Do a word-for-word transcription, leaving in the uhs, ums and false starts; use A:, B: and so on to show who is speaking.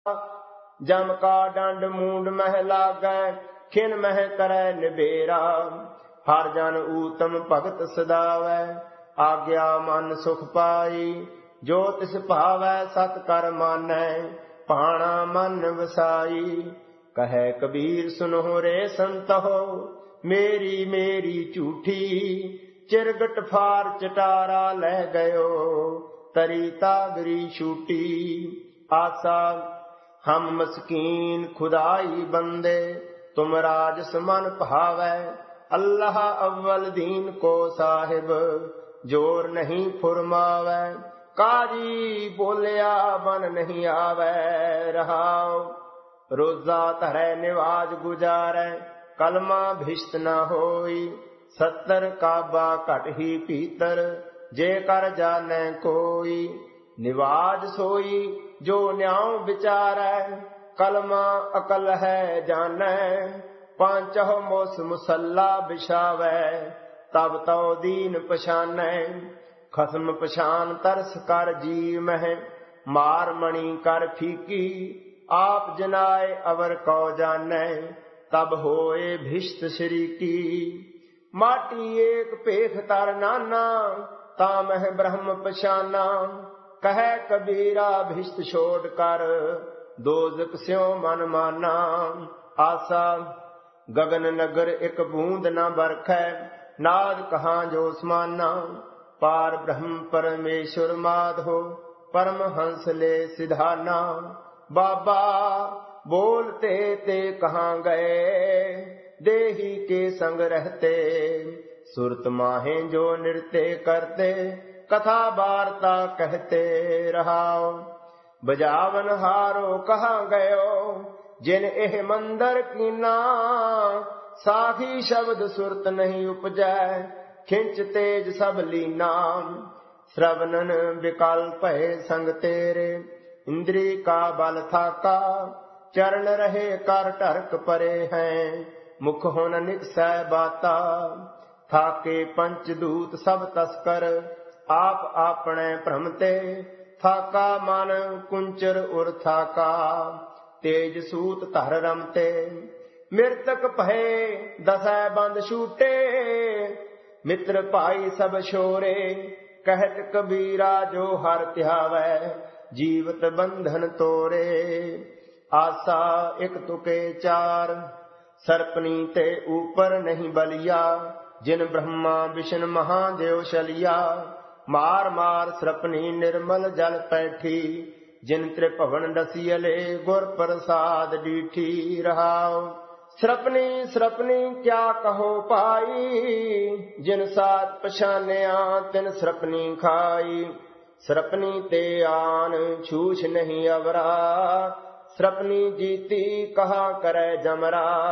A: जम का डंड मूंड मह लागै, खिन मह करै निबेरा। हर जन ऊतम भगत सदावै, आज्ञा मन सुख पाई। जो तिस भावै सत कर मानै, पाणा मन वसाई। कहे कबीर सुनो रे संतहो, मेरी मेरी झूठी। चिरगट फार चटारा लै गयो, तरी तागरी छूटी। आसा हम मस्कीन खुदाई बंदे, तुम राज समन भावै। अल्लाह अव्वल दीन को साहिब, जोर नहीं फुरमावै। काजी बोलिया बन नहीं आवै, रहाओ रोजा धरै निवाज गुजारै। कलमा भिष्ट न होई, सत्तर काबा घट ही पीतर। जे कर जानै कोई, निवाज सोई जो न्याउ विचारै। कलमा अकल है जानै, पांचह मोस मुसल्ला बिछावै। तब तो दीन पछानै, खसम पछान तरस कर जीव मह। मार मणि कर फीकी, आप जनाए अवर कौ जानै। तब होए भिष्ट श्री की, माटी एक पेख तर नाना। तामह ब्रह्म पछाना, कहे कबीरा भिष्ट छोड़ कर। दोजक स्यों मन माना। आसा गगन नगर एक बूंद न बरखै, नाद कहाँ जो समाना। पार ब्रह्म परमेश्वर माधो, परमहंस ले सिधाना। बाबा बोलते ते कहाँ गए, देही के संग रहते। सुरत माहे जो नृत्य करते, कथा वार्ता कहते रहाओ। बजावन हारो कहाँ गयो, जिन एह मंदर कीना। साखी शब्द सुरत नहीं उपजै, खिंच तेज सब लीना। श्रवणन विकल भय संग तेरे, इंद्री का बल थाका। चरण रहे कर टरक परे हैं, मुख होन निकसै बाता। थाके पंच दूत सब तस्कर, आप आपने भ्रमते। थाका मन कुंचर उर थाका, तेज सूत धर रमते। मृतक भय दसै बंद छूटे, मित्र भाई सब छोरे। कहत कबीरा जो हर ध्यावै, जीवत बंधन तोरे। आसा एक तुके चार, सर्पनी ते ऊपर नहीं बलिया। जिन ब्रह्मा विष्णु महादेव शलिया, मार मार सर्पनी निर्मल जल पैठी। जिन त्रिभुवन डसियले, गुर प्रसाद डीठी रहाओ। सर्पनी सर्पनी क्या कहो पाई, जिन सात पछानिया तिन सर्पनी खाई। सर्पनी ते आन छूछ नहीं अवरा, सर्पनी जीती कहा करे जमरा।